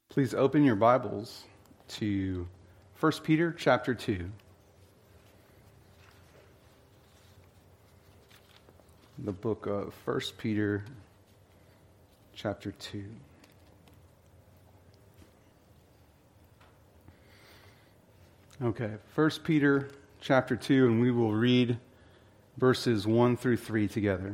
Please open your Bibles to 1 Peter chapter 2. The book of 1 Peter chapter 2. Okay, 1 Peter chapter 2, and we will read verses 1 through 3 together.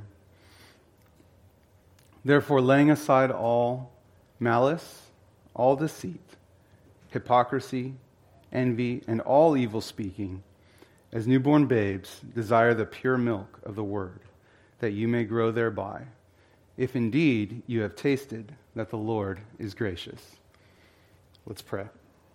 Therefore, laying aside all malice, all deceit, hypocrisy, envy, and all evil speaking, as newborn babes, desire the pure milk of the word, that you may grow thereby, if indeed you have tasted that the Lord is gracious. Let's pray.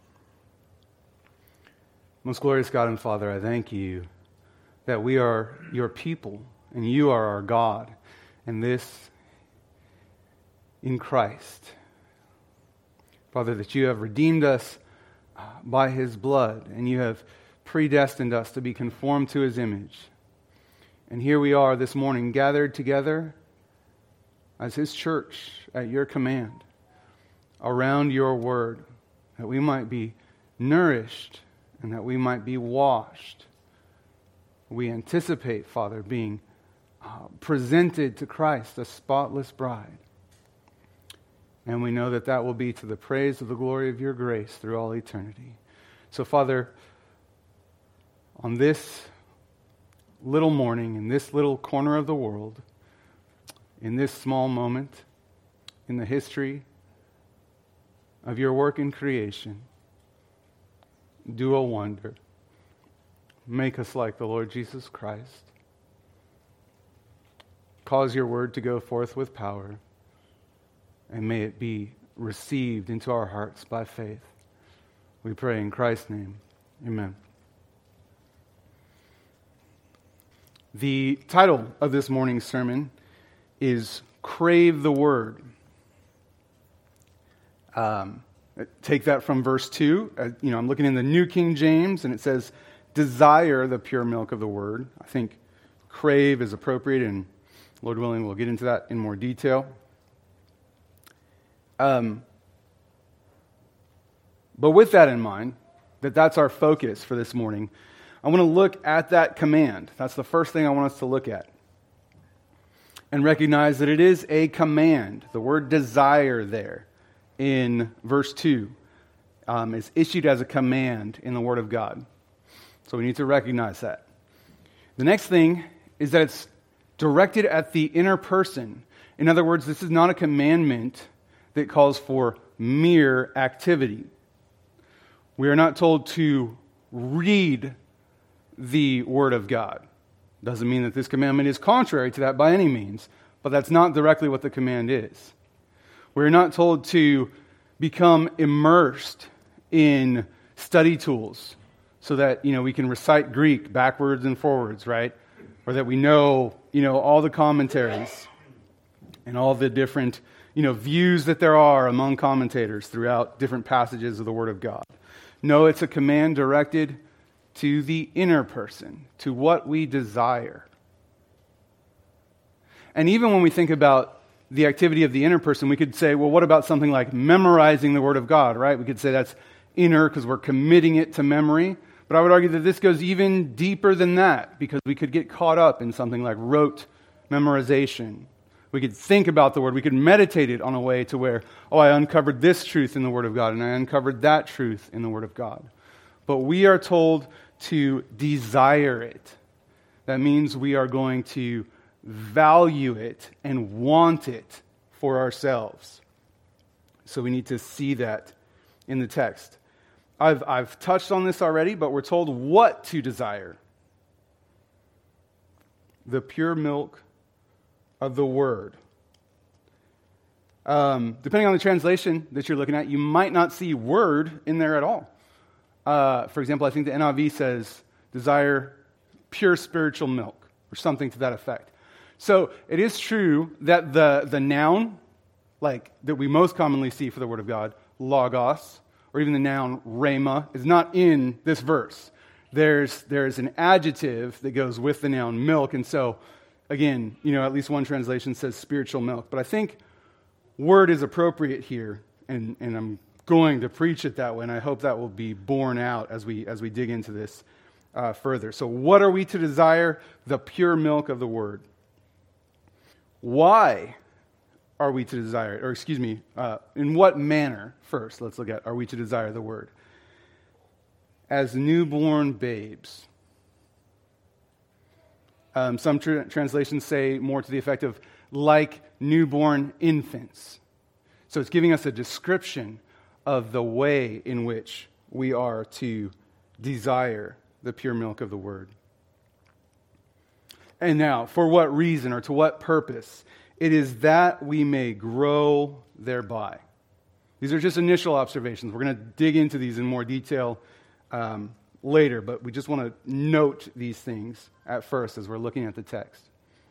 Most glorious God and Father, I thank you that we are your people, and you are our God, and this in Christ. Father, that you have redeemed us by his blood, and you have predestined us to be conformed to his image. And here we are this morning, gathered together as his church at your command, around your word, that we might be nourished and that we might be washed. We anticipate, Father, being presented to Christ, a spotless bride. And we know that that will be to the praise of the glory of your grace through all eternity. So, Father, on this little morning, in this little corner of the world, in this small moment, in the history of your work in creation, do a wonder. Make us like the Lord Jesus Christ. Cause your word to go forth with power, and may it be received into our hearts by faith. We pray in Christ's name. Amen. The title of this morning's sermon is Crave the Word. Take that from verse 2. I'm looking in the New King James, and it says, desire the pure milk of the Word. I think crave is appropriate, and Lord willing, we'll get into that in more detail. But with that in mind, that's our focus for this morning, I want to look at that command. That's the first thing I want us to look at. And recognize that it is a command. The word desire there in verse 2 is issued as a command in the Word of God. So we need to recognize that. The next thing is that it's directed at the inner person. In other words, this is not a commandment that calls for mere activity. We are not told to read the Word of God. Doesn't mean that this commandment is contrary to that by any means, but that's not directly what the command is. We're not told to become immersed in study tools so that, we can recite Greek backwards and forwards, right? Or that we know, all the commentaries and all the different, views that there are among commentators throughout different passages of the Word of God. No, it's a command directed to the inner person, to what we desire. And even when we think about the activity of the inner person, we could say, well, what about something like memorizing the Word of God, right? We could say that's inner because we're committing it to memory. But I would argue that this goes even deeper than that, because we could get caught up in something like rote memorization. We could think about the Word. We could meditate it on a way to where, I uncovered this truth in the Word of God, and I uncovered that truth in the Word of God. But we are told to desire it. That means we are going to value it and want it for ourselves. So we need to see that in the text. I've touched on this already, but we're told what to desire. The pure milk of the Word. Depending on the translation that you're looking at, you might not see word in there at all. For example, I think the NIV says, desire pure spiritual milk, or something to that effect. So it is true that the noun, like that we most commonly see for the Word of God, logos, or even the noun rhema, is not in this verse. There's an adjective that goes with the noun milk, and so again, at least one translation says spiritual milk. But I think word is appropriate here, and I'm going to preach it that way, and I hope that will be borne out as we dig into this further. So what are we to desire? The pure milk of the Word. Why are we to desire it? Or in what manner, first, let's look at, are we to desire the Word? As newborn babes. Some translations say more to the effect of like newborn infants. So it's giving us a description of the way in which we are to desire the pure milk of the Word. And now, for what reason or to what purpose? It is that we may grow thereby. These are just initial observations. We're going to dig into these in more detail later, but we just want to note these things at first as we're looking at the text.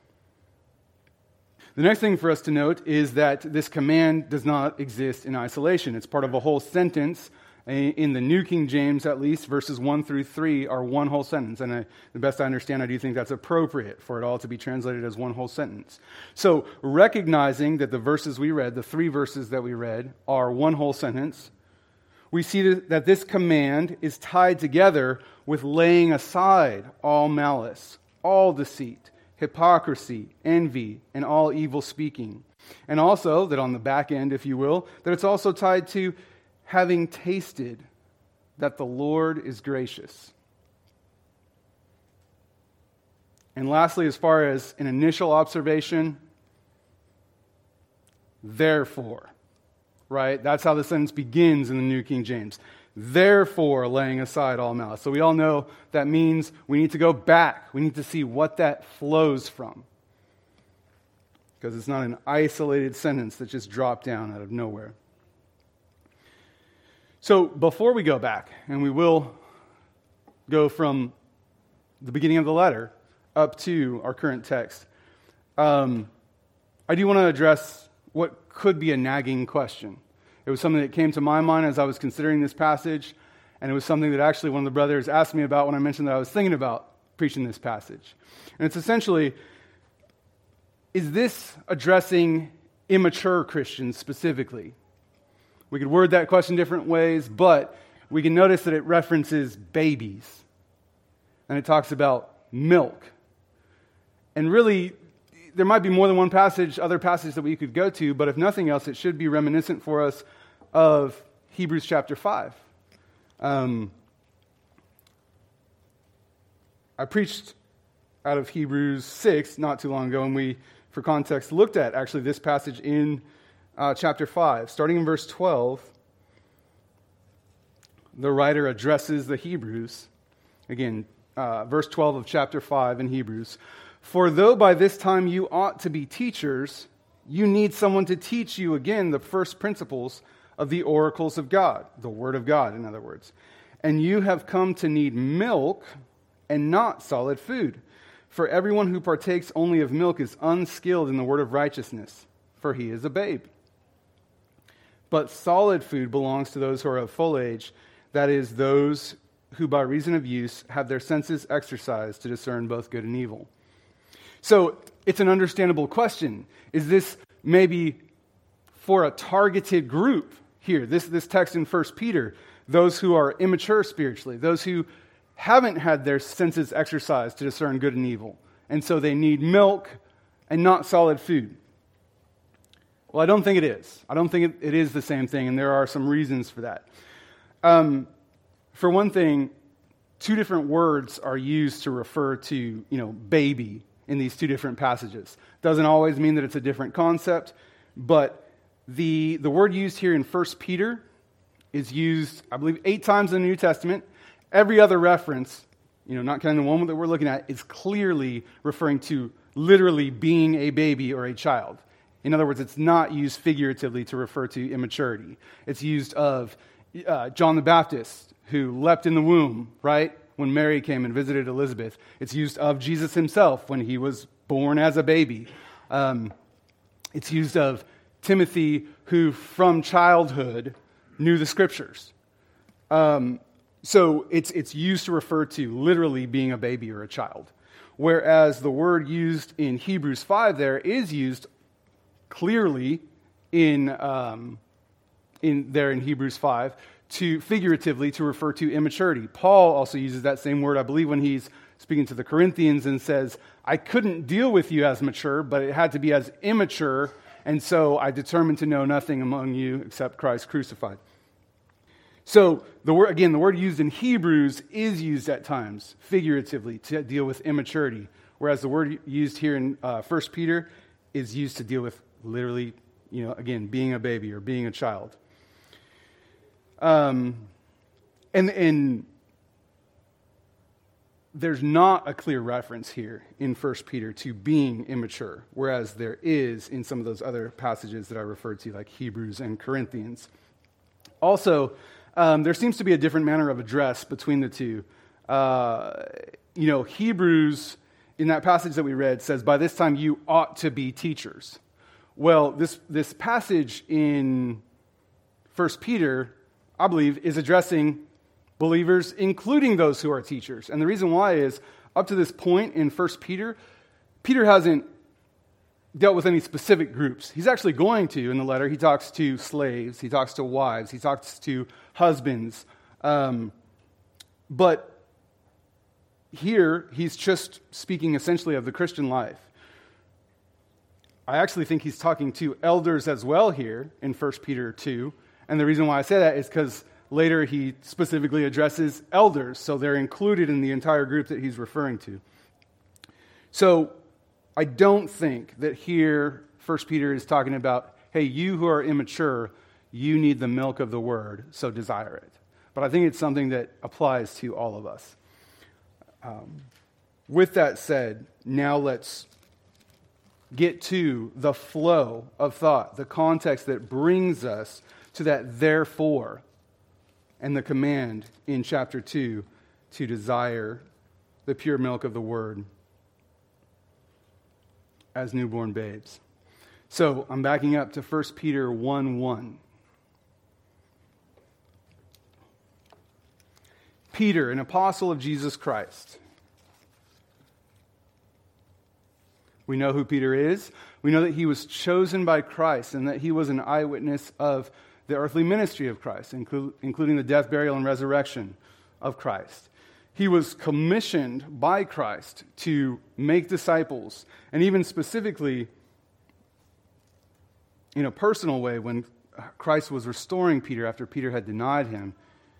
The next thing for us to note is that this command does not exist in isolation. It's part of a whole sentence. In the New King James, at least, verses 1 through 3 are one whole sentence. And the best I understand, I do think that's appropriate for it all to be translated as one whole sentence. So, recognizing that the verses we read, the 3 verses that we read, are one whole sentence, we see that this command is tied together with laying aside all malice, all deceit, hypocrisy, envy, and all evil speaking. And also, that on the back end, if you will, that it's also tied to having tasted that the Lord is gracious. And lastly, as far as an initial observation, therefore, right? That's how the sentence begins in the New King James. Therefore, laying aside all malice. So we all know that means we need to go back. We need to see what that flows from. Because it's not an isolated sentence that just dropped down out of nowhere. So before we go back, and we will go from the beginning of the letter up to our current text, I do want to address what could be a nagging question. It was something that came to my mind as I was considering this passage, and it was something that actually one of the brothers asked me about when I mentioned that I was thinking about preaching this passage. And it's essentially, is this addressing immature Christians specifically? We could word that question different ways, but we can notice that it references babies. And it talks about milk. And really, there might be more than one passage, other passage that we could go to, but if nothing else, it should be reminiscent for us of Hebrews chapter 5. I preached out of Hebrews 6 not too long ago, and we, for context, looked at actually this passage in chapter 5. Starting in verse 12, the writer addresses the Hebrews. Again, verse 12 of chapter 5 in Hebrews. For though by this time you ought to be teachers, you need someone to teach you again the first principles of the oracles of God, the Word of God, in other words. And you have come to need milk and not solid food. For everyone who partakes only of milk is unskilled in the word of righteousness, for he is a babe. But solid food belongs to those who are of full age, that is, those who by reason of use have their senses exercised to discern both good and evil. So it's an understandable question. Is this maybe for a targeted group here? This text in 1 Peter, those who are immature spiritually, those who haven't had their senses exercised to discern good and evil, and so they need milk and not solid food. Well, I don't think it is. I don't think it is the same thing, and there are some reasons for that. For one thing, 2 different words are used to refer to, baby in these 2 different passages. Doesn't always mean that it's a different concept, but the word used here in 1 Peter is used, I believe, 8 times in the New Testament. Every other reference, not counting the one that we're looking at, is clearly referring to literally being a baby or a child. In other words, it's not used figuratively to refer to immaturity. It's used of John the Baptist, who leapt in the womb, right, when Mary came and visited Elizabeth. It's used of Jesus himself when he was born as a baby. It's used of Timothy, who from childhood knew the Scriptures. So it's used to refer to literally being a baby or a child. Whereas the word used in Hebrews 5 there is used clearly in in Hebrews 5 to figuratively to refer to immaturity. Paul also uses that same word, I believe, when he's speaking to the Corinthians and says, I couldn't deal with you as mature, but it had to be as immature, and so I determined to know nothing among you except Christ crucified. So, the word used in Hebrews is used at times, figuratively, to deal with immaturity, whereas the word used here in 1 Peter is used to deal with literally, again, being a baby or being a child. And there's not a clear reference here in 1 Peter to being immature, whereas there is in some of those other passages that I referred to, like Hebrews and Corinthians. Also, there seems to be a different manner of address between the two. Hebrews, in that passage that we read, says, by this time you ought to be teachers. Well, this passage in 1 Peter, I believe, is addressing believers, including those who are teachers. And the reason why is, up to this point in 1 Peter, Peter hasn't dealt with any specific groups. He's actually going to, in the letter, he talks to slaves, he talks to wives, he talks to husbands. But here, he's just speaking essentially of the Christian life. I actually think he's talking to elders as well here in 1 Peter 2. And the reason why I say that is because later he specifically addresses elders, so they're included in the entire group that he's referring to. So I don't think that here 1 Peter is talking about, hey, you who are immature, you need the milk of the word, so desire it. But I think it's something that applies to all of us. With that said, now let's get to the flow of thought, the context that brings us to that therefore, and the command in chapter 2 to desire the pure milk of the word as newborn babes. So I'm backing up to 1 Peter 1:1. Peter, an apostle of Jesus Christ. We know who Peter is. We know that he was chosen by Christ and that he was an eyewitness of the earthly ministry of Christ, including the death, burial, and resurrection of Christ. He was commissioned by Christ to make disciples, and even specifically, in a personal way, when Christ was restoring Peter after Peter had denied him,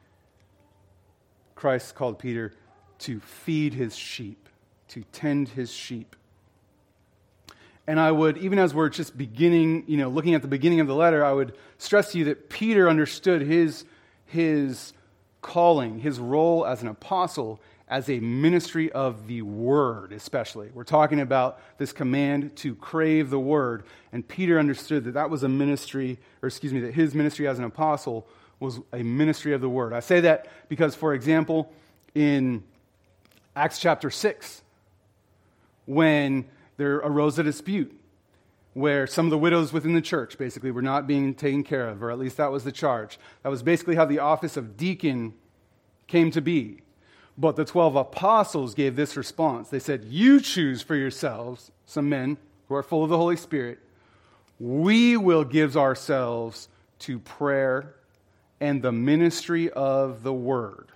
Christ called Peter to feed his sheep, to tend his sheep. And I would, even as we're just beginning, looking at the beginning of the letter, I would stress to you that Peter understood his calling, his role as an apostle, as a ministry of the word, especially. We're talking about this command to crave the word, and Peter understood that was a ministry, that his ministry as an apostle was a ministry of the word. I say that because, for example, in Acts chapter 6, when there arose a dispute where some of the widows within the church basically were not being taken care of, or at least that was the charge. That was basically how the office of deacon came to be. But the 12 apostles gave this response. They said, you choose for yourselves some men who are full of the Holy Spirit. We will give ourselves to prayer and the ministry of the word.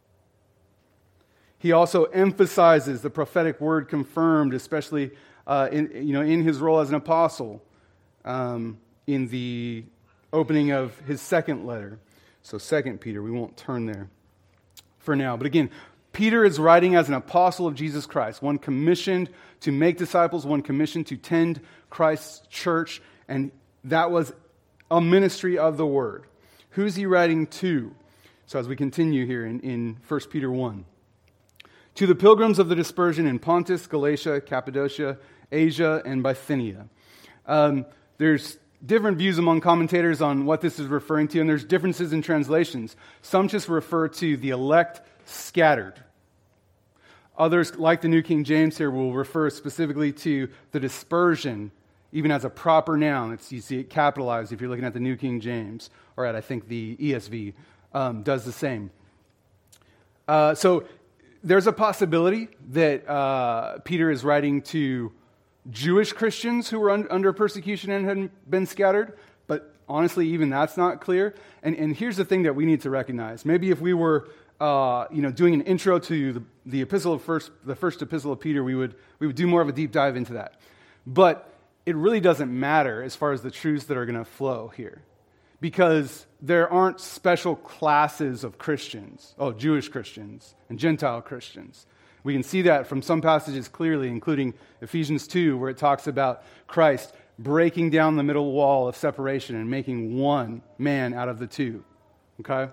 He also emphasizes the prophetic word confirmed, especially in his role as an apostle, in the opening of his second letter. So 2 Peter, we won't turn there for now. But again, Peter is writing as an apostle of Jesus Christ, one commissioned to make disciples, one commissioned to tend Christ's church, and that was a ministry of the word. Who's he writing to? So as we continue here in 1 Peter 1. To the pilgrims of the dispersion in Pontus, Galatia, Cappadocia, Asia, and Bithynia. There's different views among commentators on what this is referring to, and there's differences in translations. Some just refer to the elect scattered. Others, like the New King James here, will refer specifically to the dispersion, even as a proper noun. You see it capitalized if you're looking at the New King James, or at, I think, the ESV does the same. So there's a possibility that Peter is writing to Jewish Christians who were under persecution and had been scattered, but honestly, even that's not clear. And here's the thing that we need to recognize. Maybe if we were doing an intro to the first epistle of Peter, we would do more of a deep dive into that. But it really doesn't matter as far as the truths that are going to flow here, because there aren't special classes of Christians, Jewish Christians and Gentile Christians. We can see that from some passages clearly, including Ephesians 2, where it talks about Christ breaking down the middle wall of separation and making one man out of the two. Okay?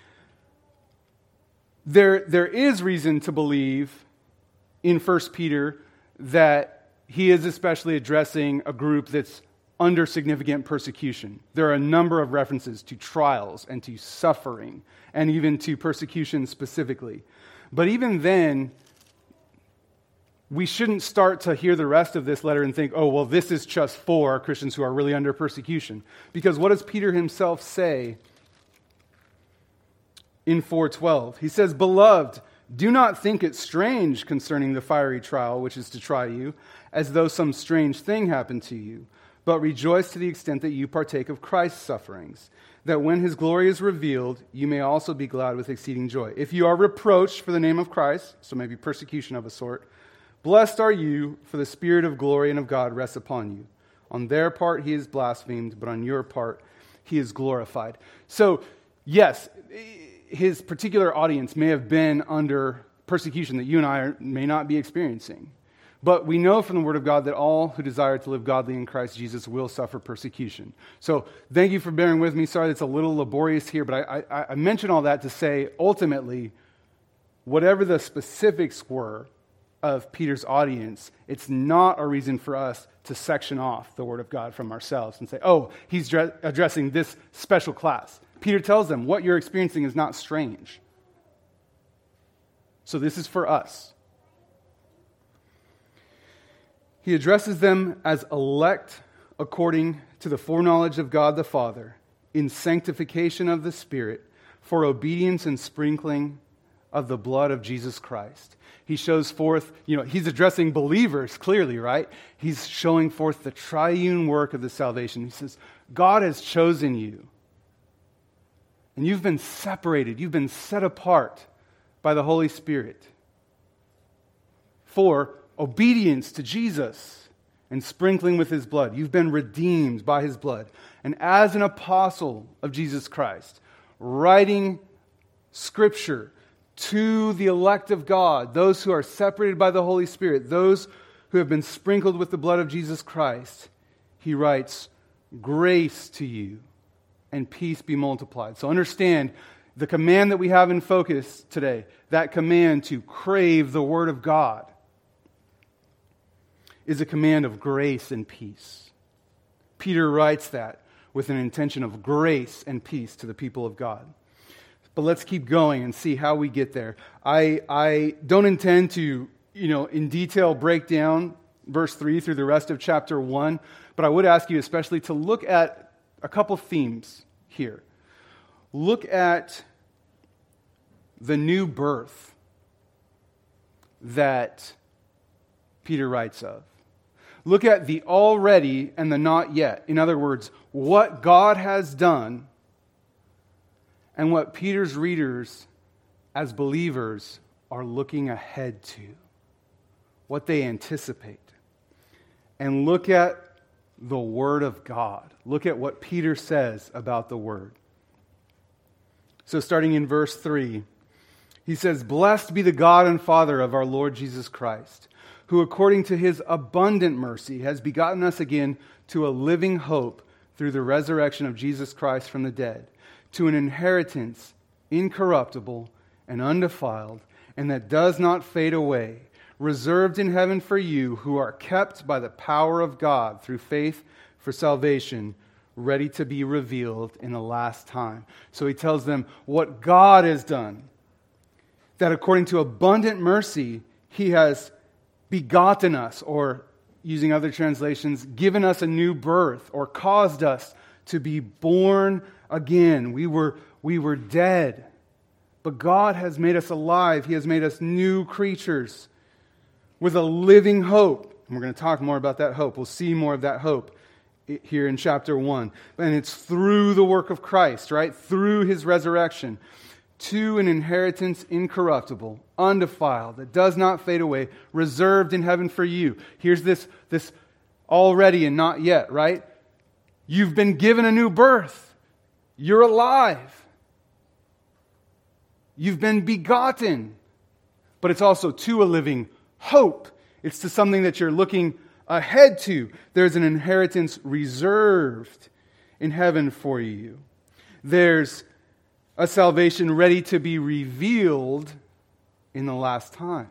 There is reason to believe in 1 Peter that he is especially addressing a group that's under significant persecution. There are a number of references to trials and to suffering and even to persecution specifically. But even then, we shouldn't start to hear the rest of this letter and think, this is just for Christians who are really under persecution. Because what does Peter himself say in 4:12? He says, "Beloved, do not think it strange concerning the fiery trial which is to try you, as though some strange thing happened to you, but rejoice to the extent that you partake of Christ's sufferings, that when his glory is revealed, you may also be glad with exceeding joy. If you are reproached for the name of Christ," so maybe persecution of a sort, "blessed are you, for the Spirit of glory and of God rests upon you. On their part he is blasphemed, but on your part he is glorified." So, yes, his particular audience may have been under persecution that you and I may not be experiencing. But we know from the Word of God that all who desire to live godly in Christ Jesus will suffer persecution. So thank you for bearing with me. Sorry it's a little laborious here, but I mention all that to say, ultimately, whatever the specifics were of Peter's audience, it's not a reason for us to section off the Word of God from ourselves and say, he's addressing this special class. Peter tells them, what you're experiencing is not strange. So this is for us. He addresses them as elect according to the foreknowledge of God the Father, in sanctification of the Spirit, for obedience and sprinkling of the blood of Jesus Christ. He shows forth, he's addressing believers clearly, right? He's showing forth the triune work of the salvation. He says, God has chosen you. And you've been separated, you've been set apart by the Holy Spirit for obedience to Jesus and sprinkling with his blood. You've been redeemed by his blood. And as an apostle of Jesus Christ, writing Scripture to the elect of God, those who are separated by the Holy Spirit, those who have been sprinkled with the blood of Jesus Christ, he writes, "Grace to you and peace be multiplied." So understand the command that we have in focus today, that command to crave the Word of God, is a command of grace and peace. Peter writes that with an intention of grace and peace to the people of God. But let's keep going and see how we get there. I don't intend to, in detail break down verse 3 through the rest of chapter 1, but I would ask you especially to look at a couple themes here. Look at the new birth that Peter writes of. Look at the already and the not yet. In other words, what God has done and what Peter's readers as believers are looking ahead to, what they anticipate. And look at the Word of God. Look at what Peter says about the Word. So starting in verse 3, he says, "Blessed be the God and Father of our Lord Jesus Christ, who according to his abundant mercy has begotten us again to a living hope through the resurrection of Jesus Christ from the dead, to an inheritance incorruptible and undefiled, and that does not fade away, reserved in heaven for you who are kept by the power of God through faith for salvation, ready to be revealed in the last time." So he tells them what God has done, that according to abundant mercy, he has begotten us, or using other translations, given us a new birth, or caused us to be born again. We were dead, but God has made us alive. He has made us new creatures with a living hope. And we're going to talk more about that hope. We'll see more of that hope here in chapter 1. And it's through the work of Christ, right? Through his resurrection, to an inheritance incorruptible, undefiled, that does not fade away, reserved in heaven for you. Here's this already and not yet, right? You've been given a new birth. You're alive. You've been begotten. But it's also to a living hope. It's to something that you're looking ahead to. There's an inheritance reserved in heaven for you. There's a salvation ready to be revealed in the last time.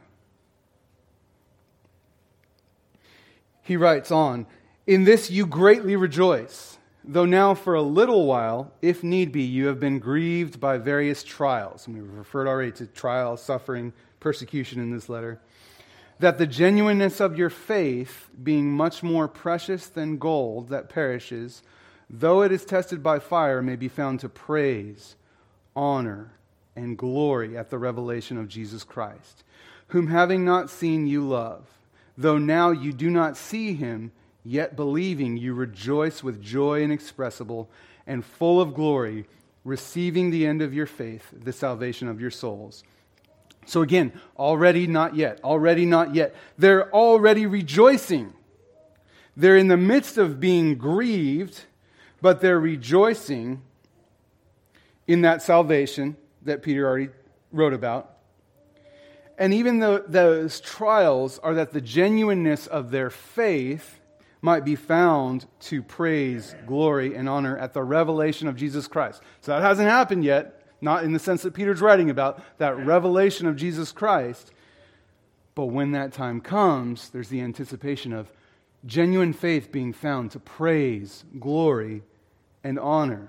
He writes on, "In this you greatly rejoice, though now for a little while, if need be, you have been grieved by various trials." And we've referred already to trial, suffering, persecution in this letter. "That the genuineness of your faith, being much more precious than gold that perishes, though it is tested by fire, may be found to praise, honor, and glory at the revelation of Jesus Christ, whom having not seen you love, though now you do not see him, yet believing you rejoice with joy inexpressible and full of glory, receiving the end of your faith, the salvation of your souls." So again, already not yet, already not yet. They're already rejoicing. They're in the midst of being grieved, but they're rejoicing in that salvation that Peter already wrote about. And even though those trials are that the genuineness of their faith might be found to praise, glory, and honor at the revelation of Jesus Christ. So that hasn't happened yet, not in the sense that Peter's writing about, that revelation of Jesus Christ. But when that time comes, there's the anticipation of genuine faith being found to praise, glory, and honor.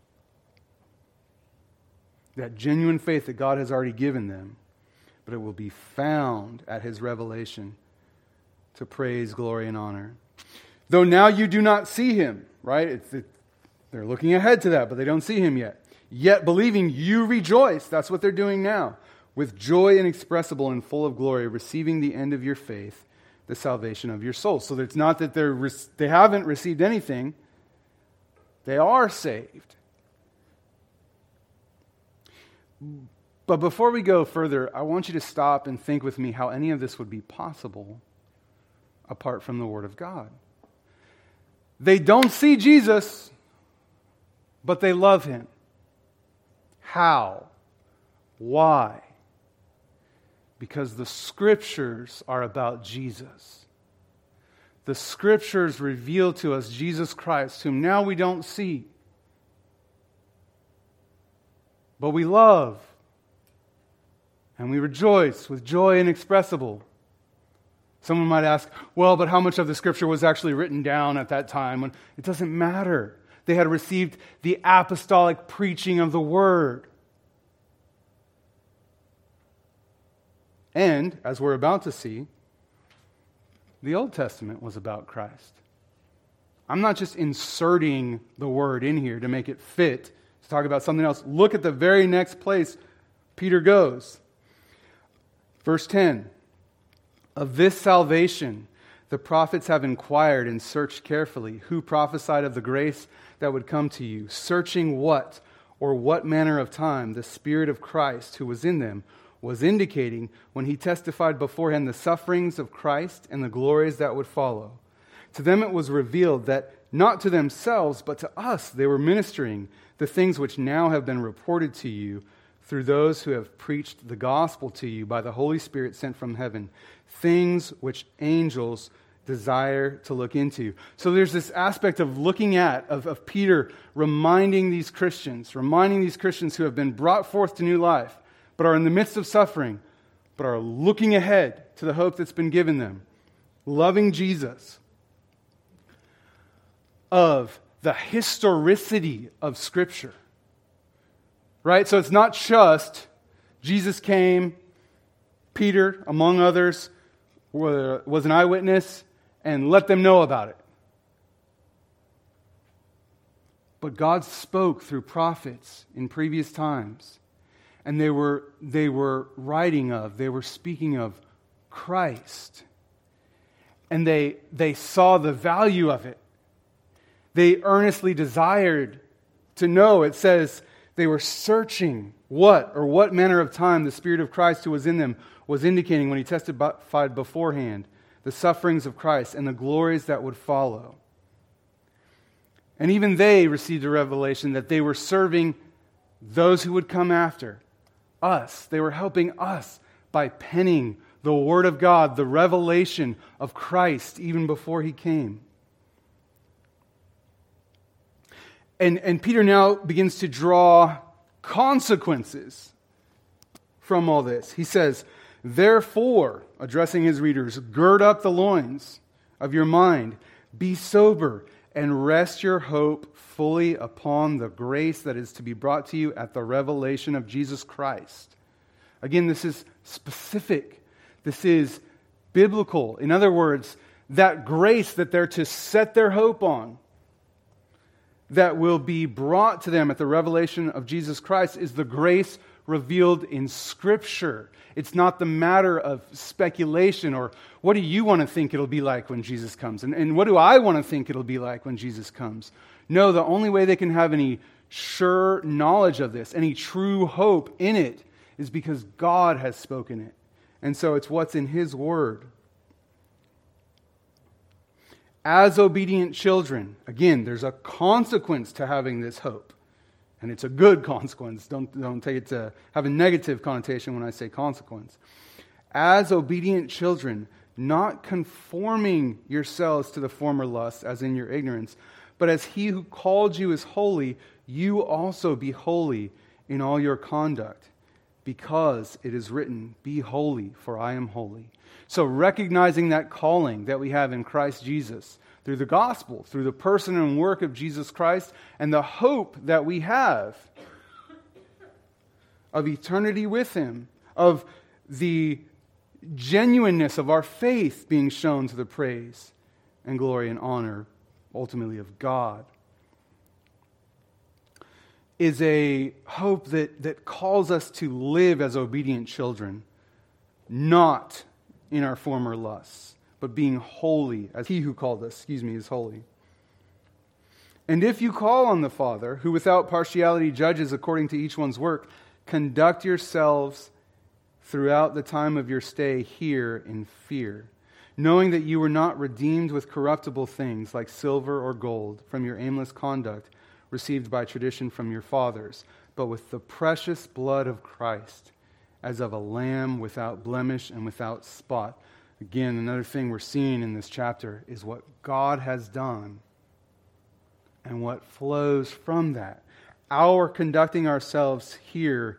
That genuine faith that God has already given them, but it will be found at his revelation to praise, glory, and honor. Though now you do not see him, right? They're looking ahead to that, but they don't see him yet. Yet believing you rejoice. That's what they're doing now. With joy inexpressible and full of glory, receiving the end of your faith, the salvation of your souls. So it's not that they haven't received anything. They are saved. But before we go further, I want you to stop and think with me how any of this would be possible apart from the Word of God. They don't see Jesus, but they love him. How? Why? Because the Scriptures are about Jesus. The Scriptures reveal to us Jesus Christ, whom now we don't see, but we love, and we rejoice with joy inexpressible. Someone might ask, well, but how much of the Scripture was actually written down at that time? It doesn't matter. They had received the apostolic preaching of the Word. And, as we're about to see, the Old Testament was about Christ. I'm not just inserting the word in here to make it fit to talk about something else. Look at the very next place Peter goes. Verse 10. Of this salvation the prophets have inquired and searched carefully, who prophesied of the grace that would come to you, searching what or what manner of time the Spirit of Christ who was in them was indicating when he testified beforehand the sufferings of Christ and the glories that would follow. To them it was revealed that not to themselves, but to us they were ministering the things which now have been reported to you through those who have preached the gospel to you by the Holy Spirit sent from heaven, things which angels desire to look into. So there's this aspect of looking at, of Peter reminding these Christians who have been brought forth to new life, but are in the midst of suffering, but are looking ahead to the hope that's been given them, loving Jesus, of the historicity of Scripture. Right? So it's not just Jesus came, Peter, among others, was an eyewitness, and let them know about it. But God spoke through prophets in previous times, and they were speaking of Christ. And they saw the value of it. They earnestly desired to know. It says they were searching what manner of time the Spirit of Christ who was in them was indicating when he testified beforehand the sufferings of Christ and the glories that would follow. And even they received a revelation that they were serving those who would come after us. They were helping us by penning the Word of God, the revelation of Christ even before he came. And Peter now begins to draw consequences from all this. He says, therefore, addressing his readers, gird up the loins of your mind, be sober, and rest your hope fully upon the grace that is to be brought to you at the revelation of Jesus Christ. Again, this is specific. This is biblical. In other words, that grace that they're to set their hope on, that will be brought to them at the revelation of Jesus Christ, is the grace revealed in Scripture. It's not the matter of speculation or what do you want to think it'll be like when Jesus comes? And what do I want to think it'll be like when Jesus comes? No, the only way they can have any sure knowledge of this, any true hope in it, is because God has spoken it. And so it's what's in His Word. As obedient children, again, there's a consequence to having this hope. And it's a good consequence. Don't take it to have a negative connotation when I say consequence. As obedient children, not conforming yourselves to the former lusts as in your ignorance, but as He who called you is holy, you also be holy in all your conduct, because it is written, be holy, for I am holy. So recognizing that calling that we have in Christ Jesus through the gospel, through the person and work of Jesus Christ, and the hope that we have of eternity with Him, of the genuineness of our faith being shown to the praise and glory and honor, ultimately, of God, is a hope that calls us to live as obedient children, not in our former lusts, but being holy, as He who called us, is holy. And if you call on the Father, who without partiality judges according to each one's work, conduct yourselves throughout the time of your stay here in fear, knowing that you were not redeemed with corruptible things like silver or gold from your aimless conduct received by tradition from your fathers, but with the precious blood of Christ, as of a lamb without blemish and without spot. Again, another thing we're seeing in this chapter is what God has done and what flows from that. Our conducting ourselves here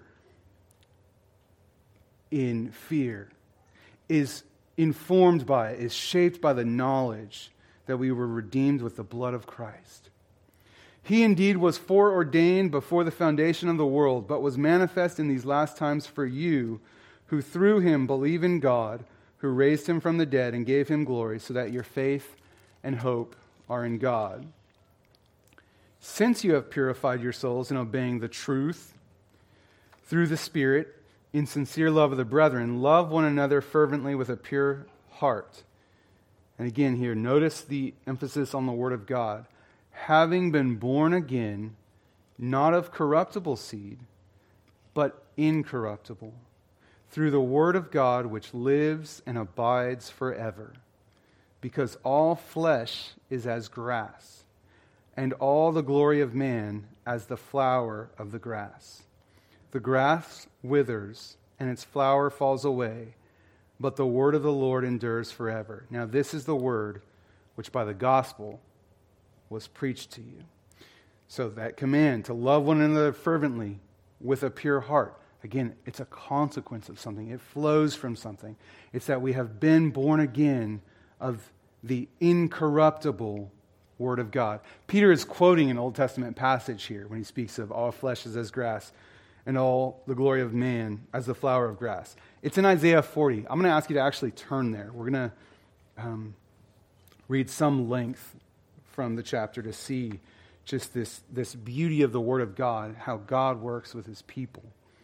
in fear is informed by, is shaped by the knowledge that we were redeemed with the blood of Christ. He indeed was foreordained before the foundation of the world, but was manifest in these last times for you, who through Him believe in God, who raised Him from the dead and gave Him glory, so that your faith and hope are in God. Since you have purified your souls in obeying the truth through the Spirit, in sincere love of the brethren, love one another fervently with a pure heart. And again here, notice the emphasis on the Word of God. Having been born again, not of corruptible seed, but incorruptible, through the Word of God which lives and abides forever. Because all flesh is as grass, and all the glory of man as the flower of the grass. The grass withers, and its flower falls away, but the word of the Lord endures forever. Now this is the word which by the gospel was preached to you. So that command to love one another fervently with a pure heart, again, it's a consequence of something. It flows from something. It's that we have been born again of the incorruptible Word of God. Peter is quoting an Old Testament passage here when he speaks of all flesh is as grass and all the glory of man as the flower of grass. It's in Isaiah 40. I'm going to ask you to actually turn there. We're going to read some length from the chapter to see just this beauty of the Word of God, how God works with His people.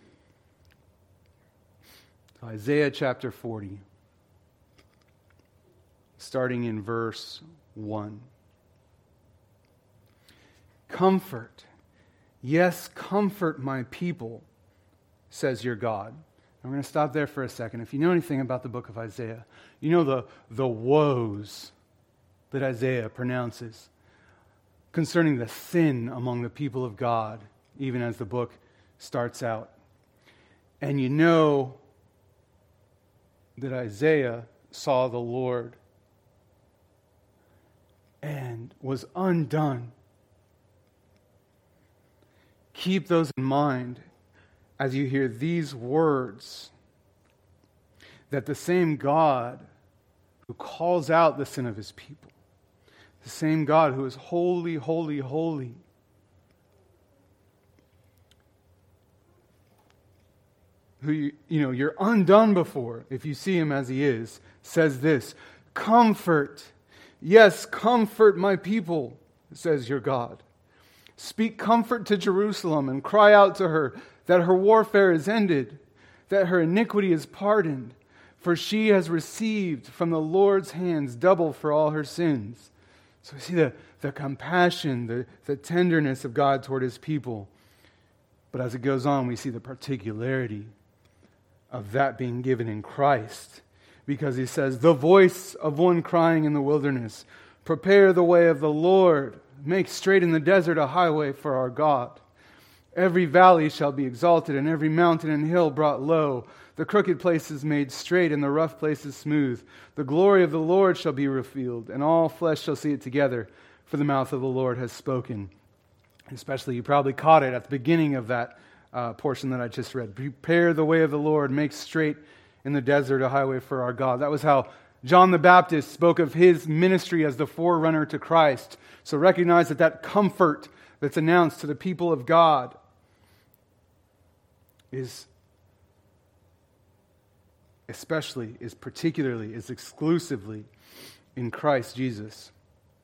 So Isaiah chapter 40, starting in verse 1. Comfort. Yes, comfort my people, says your God. I'm going to stop there for a second. If you know anything about the book of Isaiah, you know the woes that Isaiah pronounces concerning the sin among the people of God, even as the book starts out. And you know that Isaiah saw the Lord and was undone. Keep those in mind as you hear these words, that the same God who calls out the sin of his people, the same God who is holy, holy, holy, who you're undone before if you see him as he is, says this, comfort, yes, comfort my people, says your God. Speak comfort to Jerusalem and cry out to her that her warfare is ended, that her iniquity is pardoned, for she has received from the Lord's hands double for all her sins. So we see the compassion, the tenderness of God toward his people. But as it goes on, we see the particularity of that being given in Christ. Because he says, the voice of one crying in the wilderness, prepare the way of the Lord, make straight in the desert a highway for our God. Every valley shall be exalted, and every mountain and hill brought low. The crooked places made straight, and the rough places smooth. The glory of the Lord shall be revealed, and all flesh shall see it together, for the mouth of the Lord has spoken. Especially, you probably caught it at the beginning of that portion that I just read. Prepare the way of the Lord, make straight in the desert a highway for our God. That was how John the Baptist spoke of his ministry as the forerunner to Christ. So recognize that comfort that's announced to the people of God is exclusively in Christ Jesus.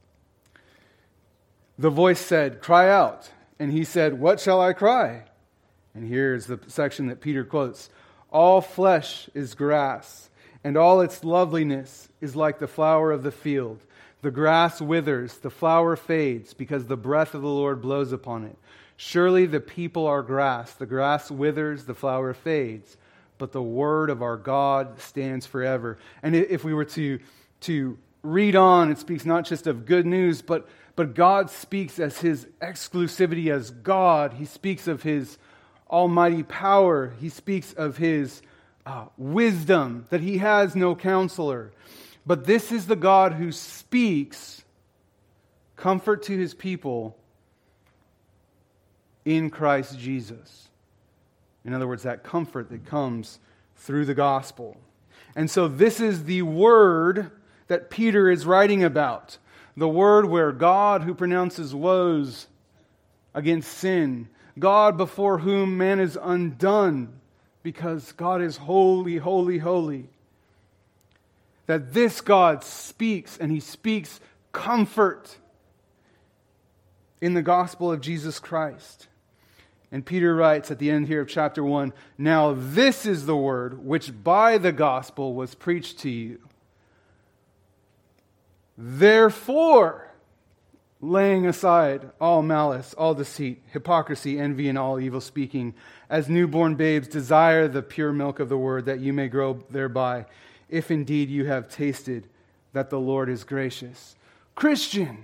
The voice said, cry out. And he said, what shall I cry? And here's the section that Peter quotes. All flesh is grass, and all its loveliness is like the flower of the field. The grass withers, the flower fades, because the breath of the Lord blows upon it. Surely the people are grass. The grass withers, the flower fades, but the word of our God stands forever. And if we were to read on, it speaks not just of good news, but God speaks as his exclusivity as God. He speaks of his almighty power. He speaks of his wisdom, that he has no counselor. But this is the God who speaks comfort to his people in Christ Jesus. In other words, that comfort that comes through the gospel. And so this is the word that Peter is writing about. The word where God who pronounces woes against sin, God before whom man is undone because God is holy, holy, holy. That this God speaks, and he speaks comfort in the gospel of Jesus Christ. And Peter writes at the end here of chapter 1, now this is the word which by the gospel was preached to you. Therefore, laying aside all malice, all deceit, hypocrisy, envy, and all evil speaking, as newborn babes desire the pure milk of the word, that you may grow thereby, if indeed you have tasted that the Lord is gracious. Christian.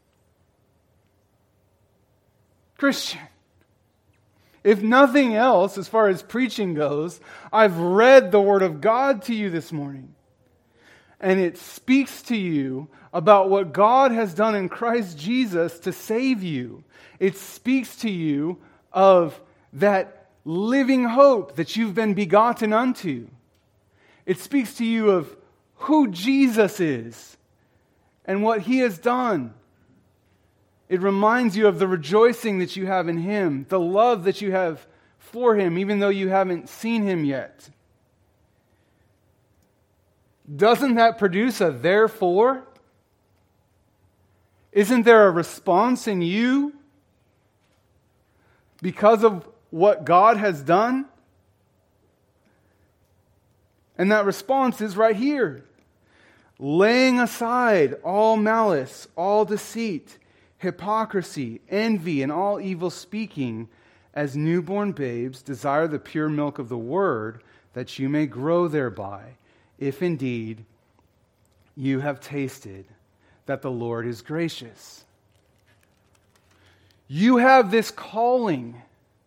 If nothing else, as far as preaching goes, I've read the Word of God to you this morning. And it speaks to you about what God has done in Christ Jesus to save you. It speaks to you of that living hope that you've been begotten unto. It speaks to you of who Jesus is and what he has done. It reminds you of the rejoicing that you have in him, the love that you have for him, even though you haven't seen him yet. Doesn't that produce a therefore? Isn't there a response in you because of what God has done? And that response is right here. Laying aside all malice, all deceit, hypocrisy, envy, and all evil speaking. As newborn babes, desire the pure milk of the word, that you may grow thereby, if indeed you have tasted that the Lord is gracious. You have this calling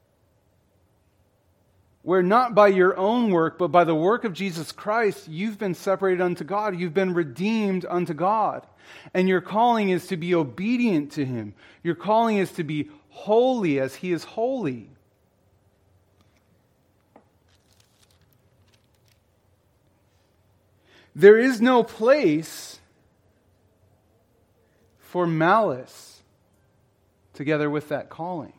where not by your own work, but by the work of Jesus Christ, you've been separated unto God. You've been redeemed unto God. And your calling is to be obedient to Him. Your calling is to be holy as He is holy. There is no place for malice together with that calling.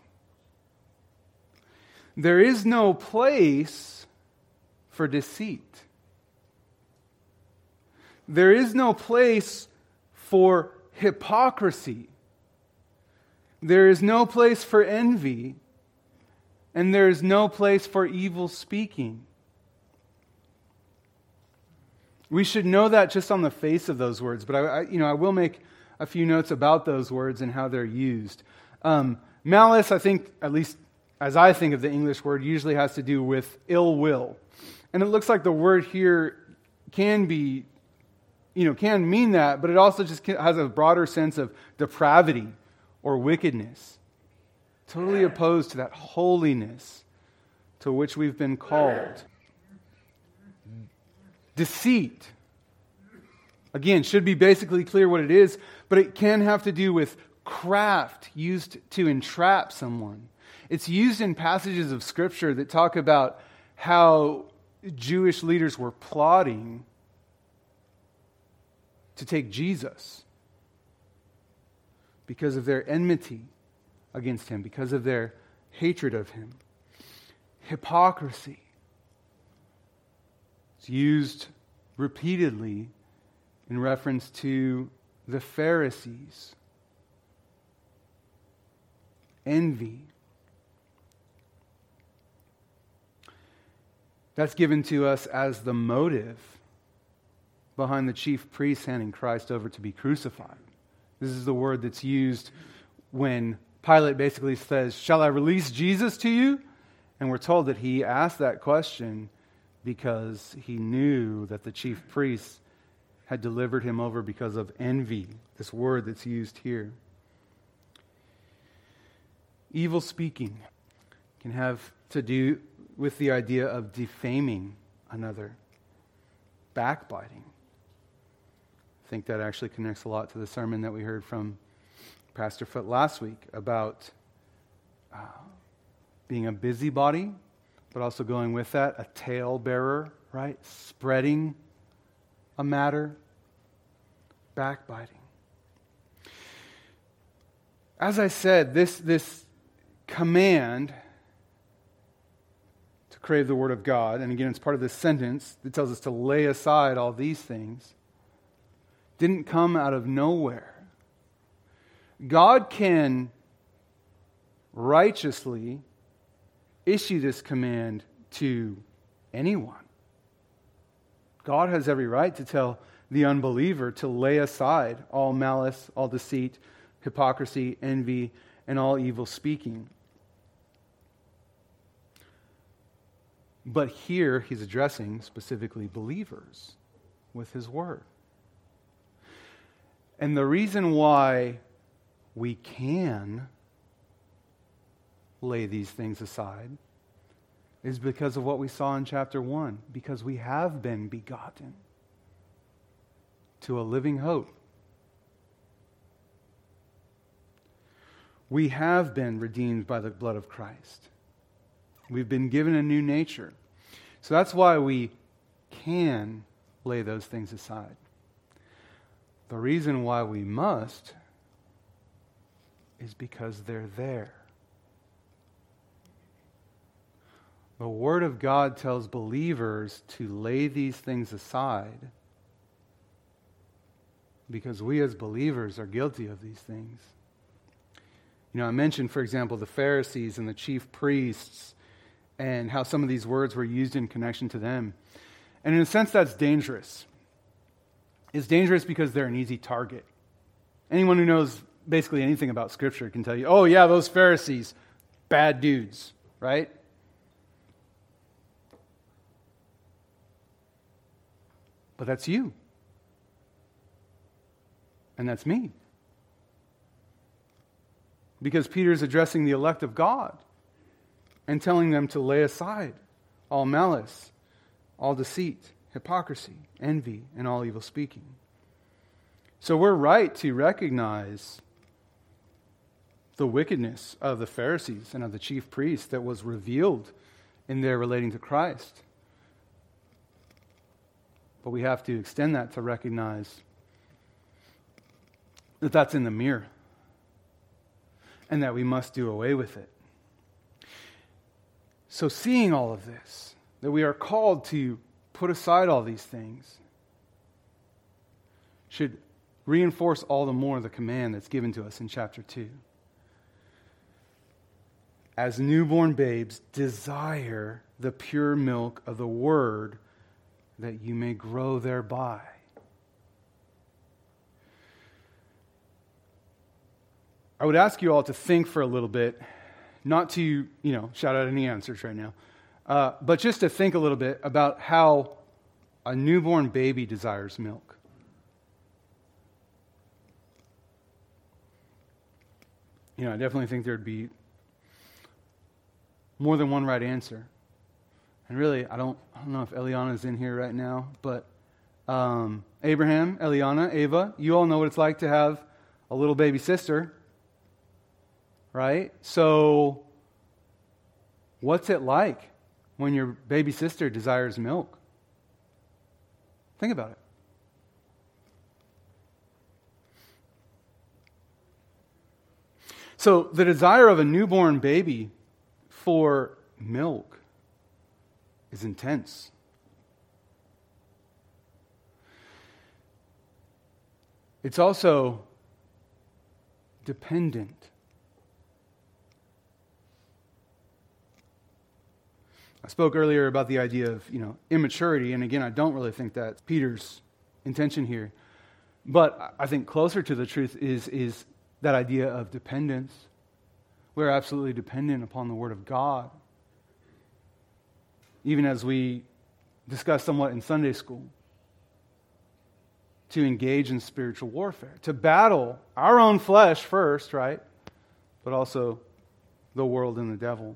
There is no place for deceit. There is no place for hypocrisy. There is no place for envy. And there is no place for evil speaking. We should know that just on the face of those words, but I will make a few notes about those words and how they're used. Malice, I think, at least as I think of the English word, usually has to do with ill will. And it looks like the word here can be, can mean that, but it also just has a broader sense of depravity or wickedness. Totally opposed to that holiness to which we've been called. Deceit. Again, should be basically clear what it is, but it can have to do with craft used to entrap someone. It's used in passages of Scripture that talk about how Jewish leaders were plotting to take Jesus because of their enmity against Him, because of their hatred of Him. Hypocrisy. It's used repeatedly in reference to the Pharisees. Envy. That's given to us as the motive behind the chief priest handing Christ over to be crucified. This is the word that's used when Pilate basically says, "Shall I release Jesus to you?" And we're told that he asked that question because he knew that the chief priests had delivered him over because of envy, this word that's used here. Evil speaking can have to do with the idea of defaming another, backbiting. I think that actually connects a lot to the sermon that we heard from Pastor Foote last week about being a busybody, but also going with that, a talebearer, right? Spreading a matter, backbiting. As I said, this command to crave the Word of God, and again, it's part of this sentence that tells us to lay aside all these things, didn't come out of nowhere. God can righteously issue this command to anyone. God has every right to tell the unbeliever to lay aside all malice, all deceit, hypocrisy, envy, and all evil speaking. But here he's addressing specifically believers with his word. And the reason why we can lay these things aside is because of what we saw in chapter 1. Because we have been begotten to a living hope. We have been redeemed by the blood of Christ. We've been given a new nature. So that's why we can lay those things aside. The reason why we must is because they're there. The Word of God tells believers to lay these things aside because we as believers are guilty of these things. I mentioned, for example, the Pharisees and the chief priests and how some of these words were used in connection to them. And in a sense, that's dangerous. It's dangerous because they're an easy target. Anyone who knows basically anything about Scripture can tell you, oh yeah, those Pharisees, bad dudes, right? But that's you. And that's me. Because Peter's addressing the elect of God and telling them to lay aside all malice, all deceit, hypocrisy, envy, and all evil speaking. So we're right to recognize the wickedness of the Pharisees and of the chief priests that was revealed in their relating to Christ. But we have to extend that to recognize that that's in the mirror and that we must do away with it. So seeing all of this, that we are called to put aside all these things, should reinforce all the more the command that's given to us in chapter 2. As newborn babes, desire the pure milk of the word that you may grow thereby. I would ask you all to think for a little bit, not to, shout out any answers right now, but just to think a little bit about how a newborn baby desires milk. I definitely think there'd be more than one right answer. And really, I don't know if Eliana's in here right now, but Abraham, Eliana, Ava, you all know what it's like to have a little baby sister, right? So, what's it like when your baby sister desires milk? Think about it. So, the desire of a newborn baby for milk is intense. It's also dependent. I spoke earlier about the idea of, immaturity, and again, I don't really think that's Peter's intention here. But I think closer to the truth is that idea of dependence. We're absolutely dependent upon the Word of God. Even as we discussed somewhat in Sunday school, to engage in spiritual warfare, to battle our own flesh first, right? But also the world and the devil.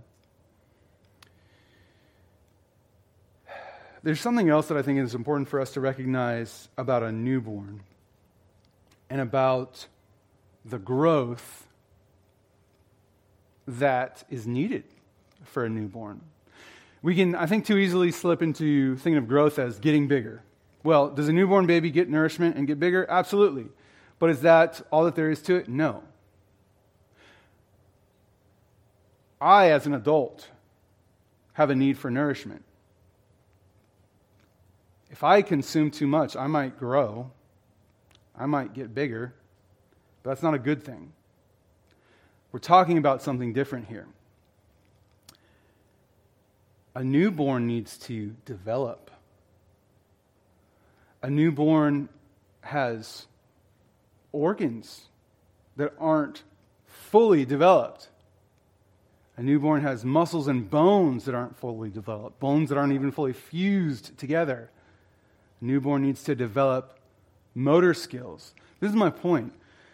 There's something else that I think is important for us to recognize about a newborn and about the growth that is needed for a newborn. We can, I think, too easily slip into thinking of growth as getting bigger. Well, does a newborn baby get nourishment and get bigger? Absolutely. But is that all that there is to it? No. I, as an adult, have a need for nourishment. If I consume too much, I might grow. I might get bigger. But that's not a good thing. We're talking about something different here. A newborn needs to develop. A newborn has organs that aren't fully developed. A newborn has muscles and bones that aren't fully developed, bones that aren't even fully fused together. A newborn needs to develop motor skills. This is my point.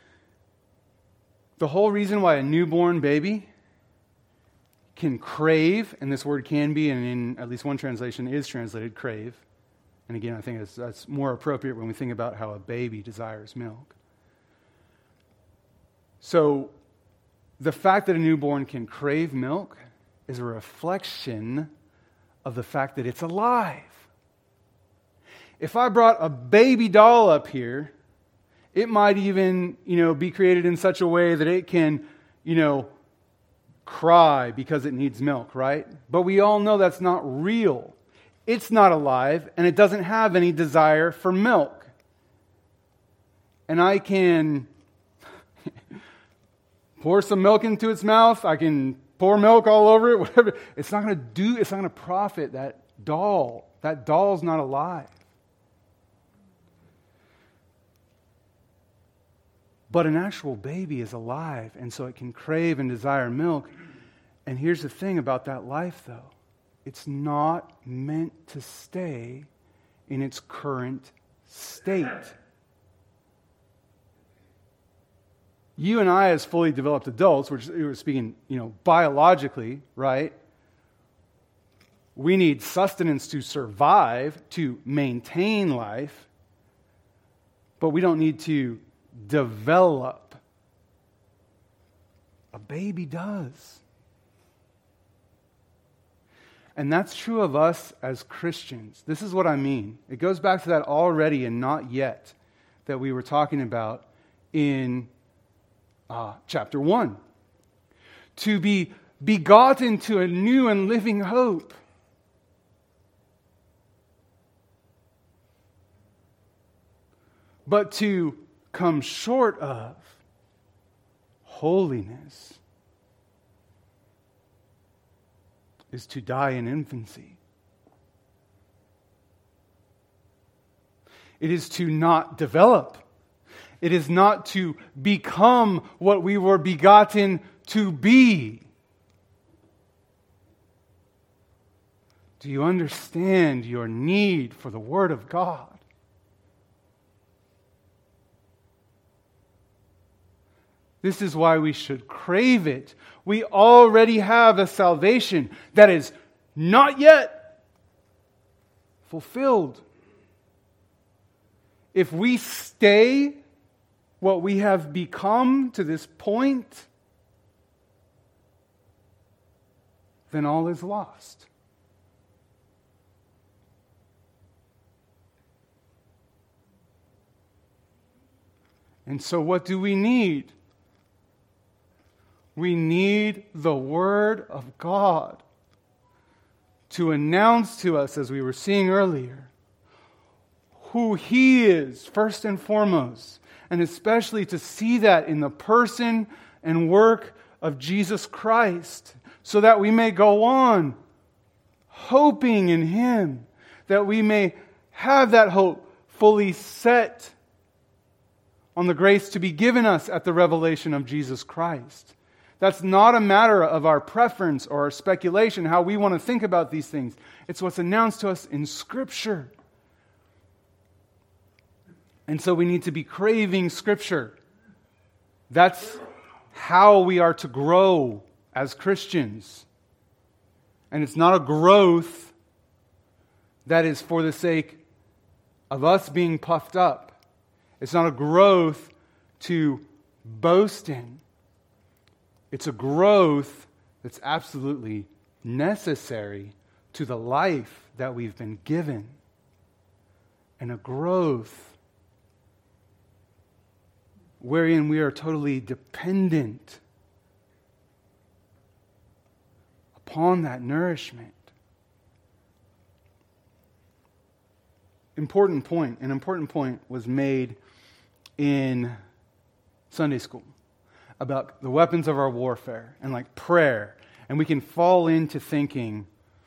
The whole reason why a newborn baby can crave, and this word can be, and in at least one translation is translated crave. And again, I think that's more appropriate when we think about how a baby desires milk. So, the fact that a newborn can crave milk is a reflection of the fact that it's alive. If I brought a baby doll up here, it might even, be created in such a way that it can, cry because it needs milk, right? But we all know that's not real. It's not alive, and it doesn't have any desire for milk. And I can pour some milk into its mouth. I can pour milk all over it, whatever. It's not going to profit that doll. That doll's not alive. But an actual baby is alive, and so it can crave and desire milk. And here's the thing about that life, though. It's not meant to stay in its current state. You and I, as fully developed adults, we're speaking, biologically, right? We need sustenance to survive, to maintain life, but we don't need to develop. A baby does. And that's true of us as Christians. This is what I mean. It goes back to that already and not yet that we were talking about in chapter 1. To be begotten to a new and living hope. But to come short of holiness is to die in infancy. It is to not develop. It is not to become what we were begotten to be. Do you understand your need for the Word of God? This is why we should crave it. We already have a salvation that is not yet fulfilled. If we stay what we have become to this point, then all is lost. And so what do we need? We need the Word of God to announce to us, as we were seeing earlier, who He is, first and foremost, and especially to see that in the person and work of Jesus Christ, so that we may go on hoping in Him, that we may have that hope fully set on the grace to be given us at the revelation of Jesus Christ. That's not a matter of our preference or our speculation, how we want to think about these things. It's what's announced to us in Scripture. And so we need to be craving Scripture. That's how we are to grow as Christians. And it's not a growth that is for the sake of us being puffed up. It's not a growth to boast in. It's a growth that's absolutely necessary to the life that we've been given. And a growth wherein we are totally dependent upon that nourishment. An important point was made in Sunday school about the weapons of our warfare and like prayer. And we can fall into thinking,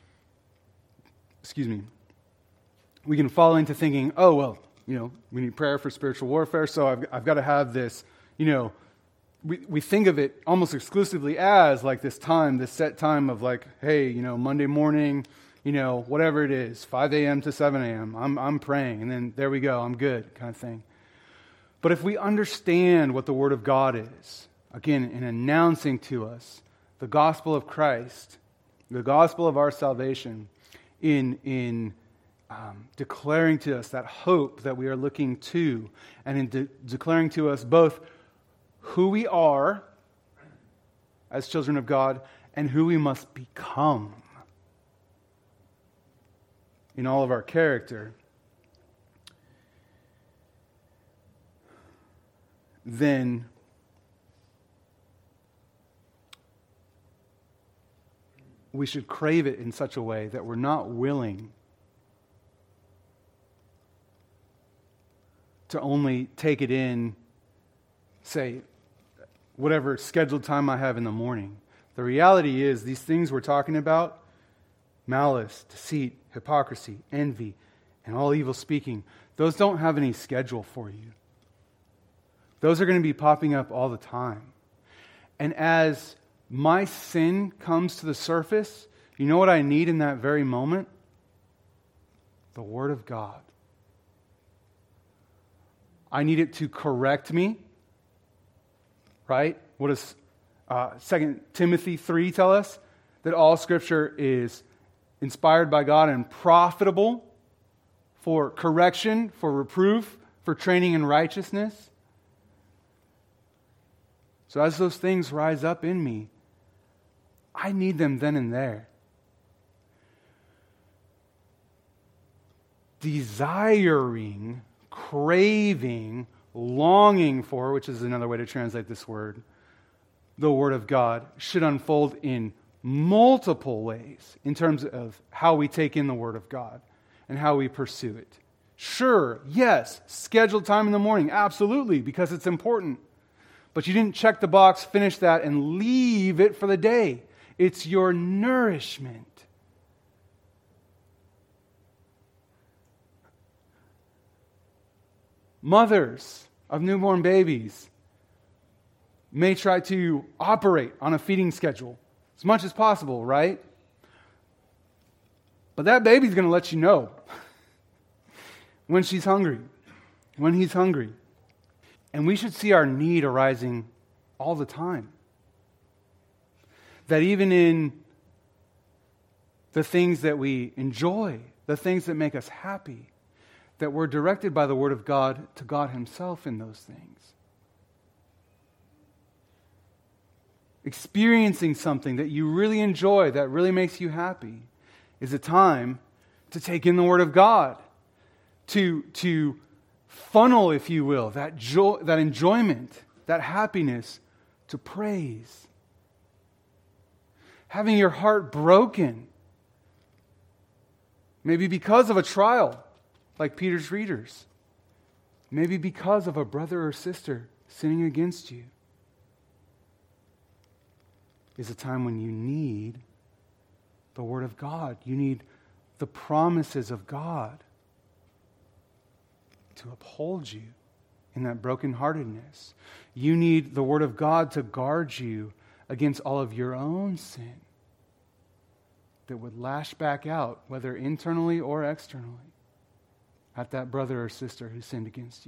oh, well, we need prayer for spiritual warfare, so I've got to have this, we think of it almost exclusively as like this set time of like, hey, Monday morning, whatever it is, 5 a.m. to 7 a.m., I'm praying, and then there we go, I'm good, kind of thing. But if we understand what the Word of God is, again, in announcing to us the gospel of Christ, the gospel of our salvation, in declaring to us that hope that we are looking to, and in declaring to us both who we are as children of God and who we must become in all of our character, then we should crave it in such a way that we're not willing to only take it in, say, whatever scheduled time I have in the morning. The reality is, these things we're talking about, malice, deceit, hypocrisy, envy, and all evil speaking, those don't have any schedule for you. Those are going to be popping up all the time. And as my sin comes to the surface, you know what I need in that very moment? The Word of God. I need it to correct me, right? What does 2 Timothy 3 tell us? That all Scripture is inspired by God and profitable for correction, for reproof, for training in righteousness. So as those things rise up in me, I need them then and there. Desiring, craving, longing for, which is another way to translate this word, the Word of God, should unfold in multiple ways in terms of how we take in the Word of God and how we pursue it. Sure, yes, scheduled time in the morning, absolutely, because it's important. But you didn't check the box, finish that, and leave it for the day. It's your nourishment. Mothers of newborn babies may try to operate on a feeding schedule as much as possible, right? But that baby's going to let you know when she's hungry, when he's hungry. And we should see our need arising all the time. That even in the things that we enjoy, the things that make us happy, that we're directed by the Word of God to God Himself in those things. Experiencing something that you really enjoy, that really makes you happy, is a time to take in the Word of God, to funnel, if you will, that joy, that enjoyment, that happiness to praise. Having your heart broken, maybe because of a trial, like Peter's readers, maybe because of a brother or sister sinning against you, is a time when you need the Word of God. You need the promises of God to uphold you in that brokenheartedness. You need the Word of God to guard you against all of your own sin that would lash back out, whether internally or externally, at that brother or sister who sinned against you.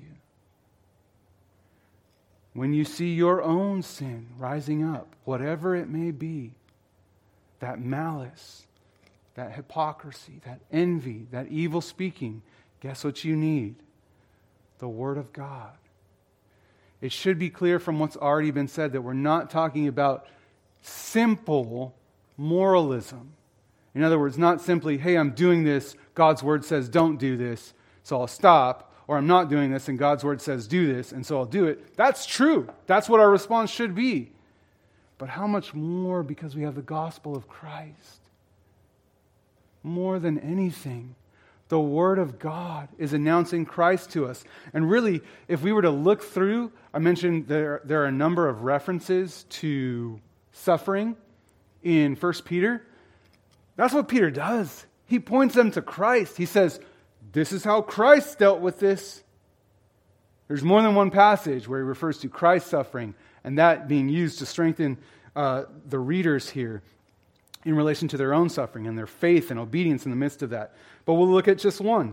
When you see your own sin rising up, whatever it may be, that malice, that hypocrisy, that envy, that evil speaking, guess what you need? The Word of God. It should be clear from what's already been said that we're not talking about simple moralism. In other words, not simply, hey, I'm doing this, God's Word says don't do this, so I'll stop, or I'm not doing this and God's Word says do this, and so I'll do it. That's true. That's what our response should be. But how much more because we have the gospel of Christ? More than anything, the Word of God is announcing Christ to us. And really, if we were to look through, I mentioned there are a number of references to suffering in 1 Peter. That's what Peter does. He points them to Christ. He says, this is how Christ dealt with this. There's more than one passage where he refers to Christ's suffering, and that being used to strengthen the readers here in relation to their own suffering and their faith and obedience in the midst of that. But we'll look at just one.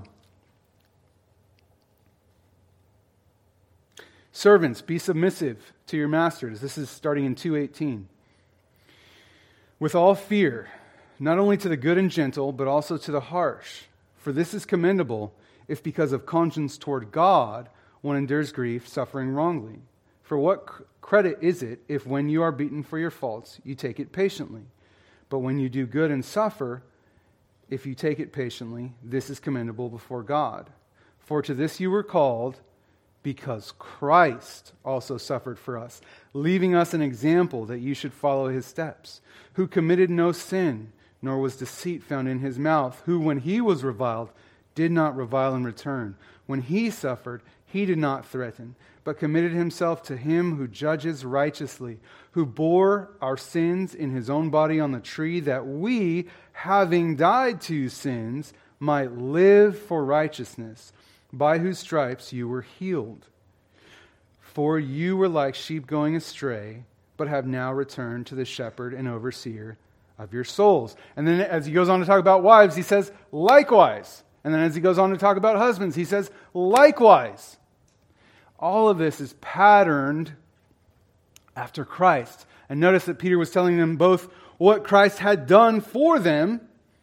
Servants, be submissive to your masters. This is starting in 2:18. With all fear, not only to the good and gentle, but also to the harsh. For this is commendable if because of conscience toward God one endures grief, suffering wrongly. For what credit is it if when you are beaten for your faults, you take it patiently? But when you do good and suffer, if you take it patiently, this is commendable before God. For to this you were called, because Christ also suffered for us, leaving us an example that you should follow his steps, who committed no sin, nor was deceit found in his mouth, who, when he was reviled, did not revile in return. When he suffered, he did not threaten, but committed himself to him who judges righteously, who bore our sins in his own body on the tree, that we, having died to sins, might live for righteousness, by whose stripes you were healed. For you were like sheep going astray, but have now returned to the shepherd and overseer of your souls. And then as he goes on to talk about wives, he says, likewise. And then as he goes on to talk about husbands, he says, likewise. All of this is patterned after Christ. And notice that Peter was telling them both what Christ had done for them,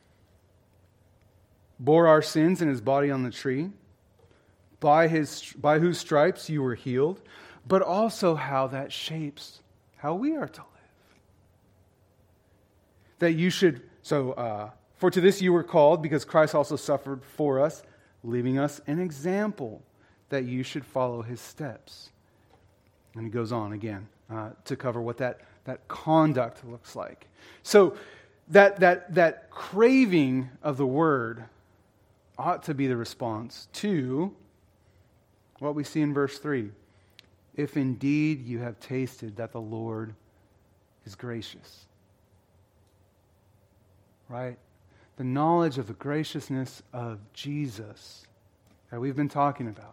bore our sins in his body on the tree, by whose stripes you were healed, but also how that shapes how we are to live. That you should, for to this you were called, because Christ also suffered for us, leaving us an example that you should follow his steps. And he goes on again to cover what that conduct looks like. So that craving of the word ought to be the response to what we see in verse 3. If indeed you have tasted that the Lord is gracious. Right? The knowledge of the graciousness of Jesus that we've been talking about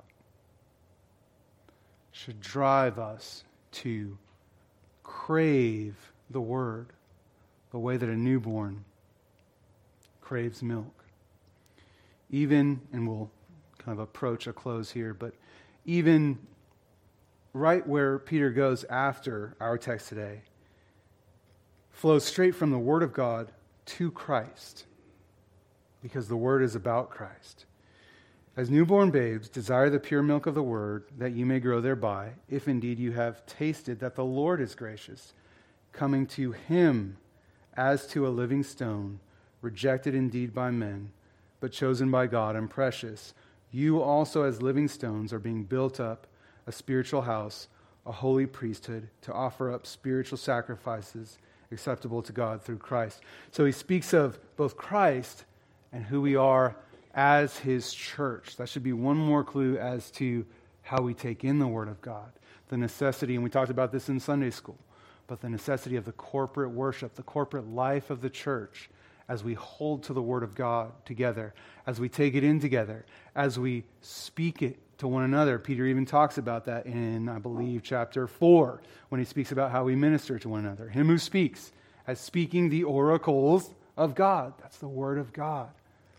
should drive us to crave the word the way that a newborn craves milk. Even, and we'll kind of approach a close here, but even right where Peter goes after our text today flows straight from the Word of God to Christ, because the Word is about Christ. As newborn babes, desire the pure milk of the Word, that you may grow thereby, if indeed you have tasted that the Lord is gracious, coming to him as to a living stone, rejected indeed by men, but chosen by God and precious. You also as living stones are being built up a spiritual house, a holy priesthood, to offer up spiritual sacrifices acceptable to God through Christ. So he speaks of both Christ and who we are as his church. That should be one more clue as to how we take in the Word of God. The necessity, and we talked about this in Sunday school, but the necessity of the corporate worship, the corporate life of the church, as we hold to the Word of God together, as we take it in together, as we speak it to one another. Peter even talks about that in, I believe, chapter 4, when he speaks about how we minister to one another. Him who speaks, as speaking the oracles of God. That's the Word of God.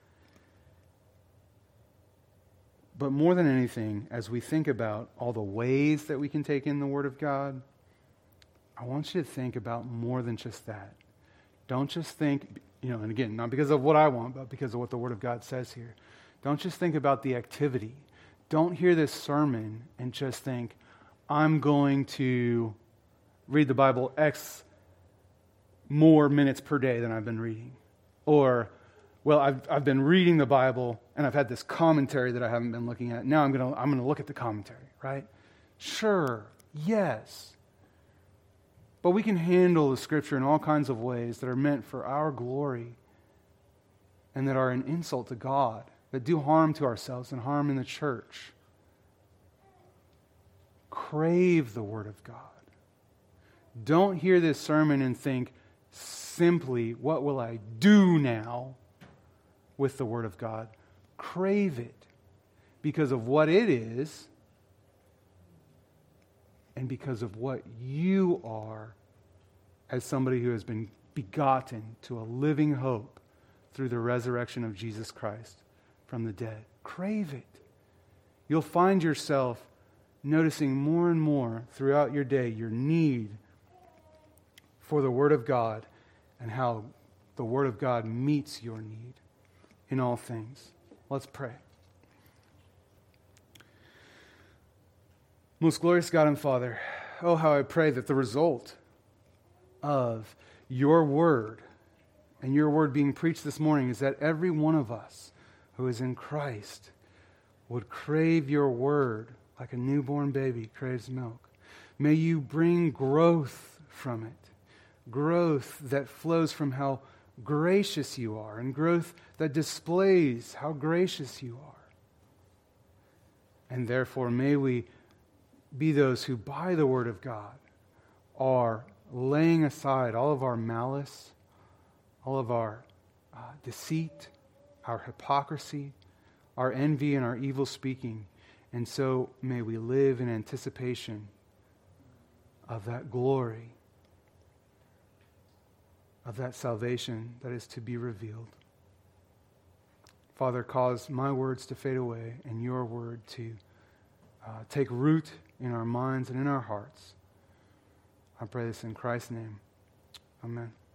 But more than anything, as we think about all the ways that we can take in the Word of God, I want you to think about more than just that. Don't just think, and again, not because of what I want, but because of what the Word of God says here. Don't just think about the activity. Don't hear this sermon and just think, I'm going to read the Bible X more minutes per day than I've been reading. Or, well, I've been reading the Bible and I've had this commentary that I haven't been looking at. Now I'm going to look at the commentary, right? Sure, yes. But we can handle the Scripture in all kinds of ways that are meant for our glory and that are an insult to God, that do harm to ourselves and harm in the church. Crave the Word of God. Don't hear this sermon and think simply, what will I do now with the Word of God? Crave it because of what it is and because of what you are as somebody who has been begotten to a living hope through the resurrection of Jesus Christ from the dead. Crave it. You'll find yourself noticing more and more throughout your day your need for the Word of God and how the Word of God meets your need in all things. Let's pray. Most glorious God and Father, oh, how I pray that the result of your Word and your Word being preached this morning is that every one of us who is in Christ would crave your Word like a newborn baby craves milk. May you bring growth from it, growth that flows from how gracious you are, and growth that displays how gracious you are. And therefore, may we be those who, by the Word of God, are laying aside all of our malice, all of our deceit, our hypocrisy, our envy, and our evil speaking, And so may we live in anticipation of that glory, of that salvation that is to be revealed. Father, cause my words to fade away and your word to take root in our minds and in our hearts. I pray this in Christ's name. Amen.